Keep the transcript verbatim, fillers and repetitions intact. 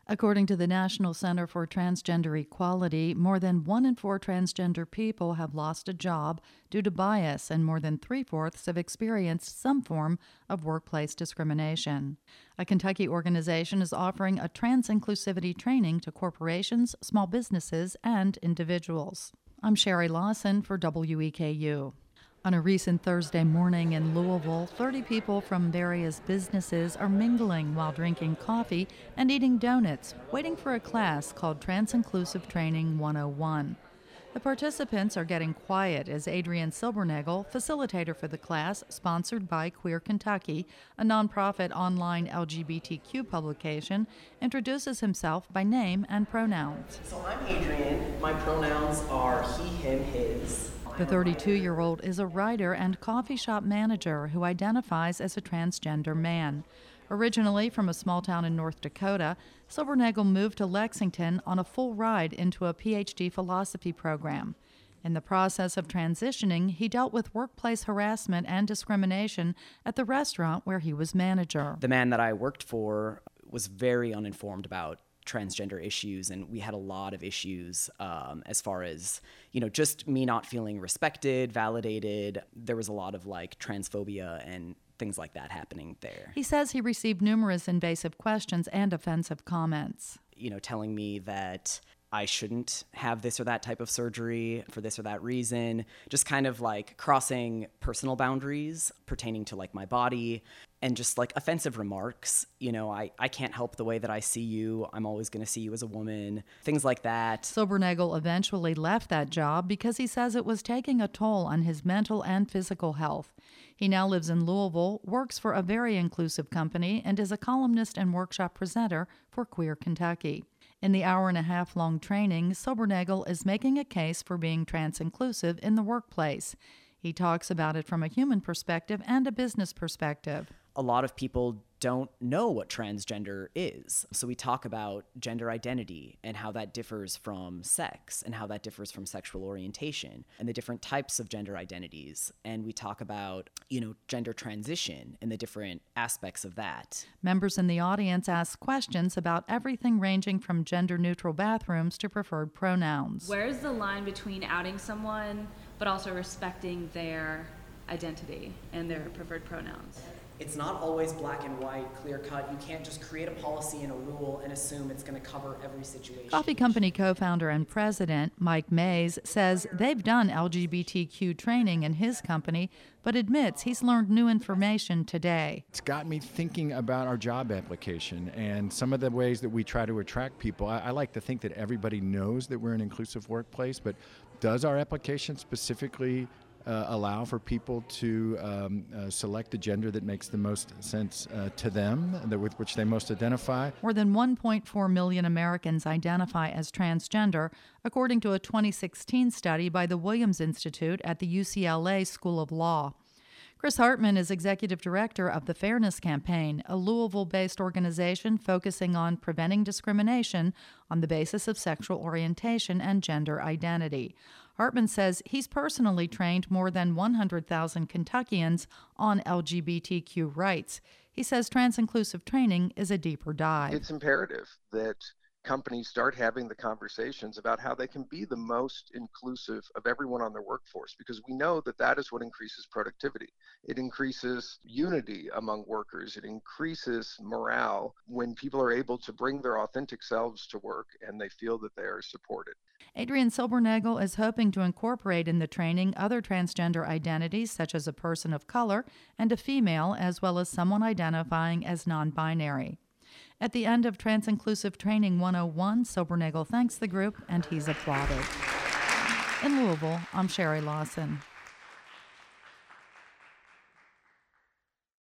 According to the National Center for Transgender Equality, more than one in four transgender people have lost a job due to bias, and more than three-fourths have experienced some form of workplace discrimination. A Kentucky organization is offering a trans inclusivity training to corporations, small businesses, and individuals. I'm Sherry Lawson for W E K U. On a recent Thursday morning in Louisville, thirty people from various businesses are mingling while drinking coffee and eating donuts, waiting for a class called Trans Inclusive Training one oh one. The participants are getting quiet as Adrian Silbernagel, facilitator for the class, sponsored by Queer Kentucky, a nonprofit online L G B T Q publication, introduces himself by name and pronouns. So I'm Adrian. My pronouns are he, him, his. The thirty-two-year-old is a writer and coffee shop manager who identifies as a transgender man. Originally from a small town in North Dakota, Silbernagel moved to Lexington on a full ride into a P H D philosophy program. In the process of transitioning, he dealt with workplace harassment and discrimination at the restaurant where he was manager. The man that I worked for was very uninformed about transgender issues, and we had a lot of issues um, as far as, you know, just me not feeling respected, validated. There was a lot of like transphobia and things like that happening there. He says he received numerous invasive questions and offensive comments. You know, telling me that I shouldn't have this or that type of surgery for this or that reason, just kind of like crossing personal boundaries pertaining to like my body, and just like offensive remarks. You know, I, I can't help the way that I see you. I'm always going to see you as a woman, things like that. Silbernagel eventually left that job because he says it was taking a toll on his mental and physical health. He now lives in Louisville, works for a very inclusive company, and is a columnist and workshop presenter for Queer Kentucky. In the hour and a half long training, Silbernagel is making a case for being trans-inclusive in the workplace. He talks about it from a human perspective and a business perspective. A lot of people don't know what transgender is. So we talk about gender identity and how that differs from sex and how that differs from sexual orientation and the different types of gender identities. And we talk about, you know, gender transition and the different aspects of that. Members in the audience ask questions about everything ranging from gender-neutral bathrooms to preferred pronouns. Where's the line between outing someone but also respecting their identity and their preferred pronouns? It's not always black and white, clear cut. You can't just create a policy and a rule and assume it's going to cover every situation. Coffee company co-founder and president Mike Mays says they've done L G B T Q training in his company, but admits he's learned new information today. It's got me thinking about our job application and some of the ways that we try to attract people. I, I like to think that everybody knows that we're an inclusive workplace, but does our application specifically Uh, allow for people to um, uh, select the gender that makes the most sense uh, to them, that with which they most identify? More than one point four million Americans identify as transgender, according to a twenty sixteen study by the Williams Institute at the U C L A School of Law. Chris Hartman is executive director of the Fairness Campaign, a Louisville-based organization focusing on preventing discrimination on the basis of sexual orientation and gender identity. Hartman says he's personally trained more than one hundred thousand Kentuckians on L G B T Q rights. He says trans-inclusive training is a deeper dive. It's imperative that companies start having the conversations about how they can be the most inclusive of everyone on their workforce, because we know that that is what increases productivity. It increases unity among workers. It increases morale when people are able to bring their authentic selves to work and they feel that they are supported. Adrian Silbernagel is hoping to incorporate in the training other transgender identities, such as a person of color and a female, as well as someone identifying as non-binary. At the end of Trans Inclusive Training one oh one, Silbernagel thanks the group and he's applauded. In Louisville, I'm Sherry Lawson.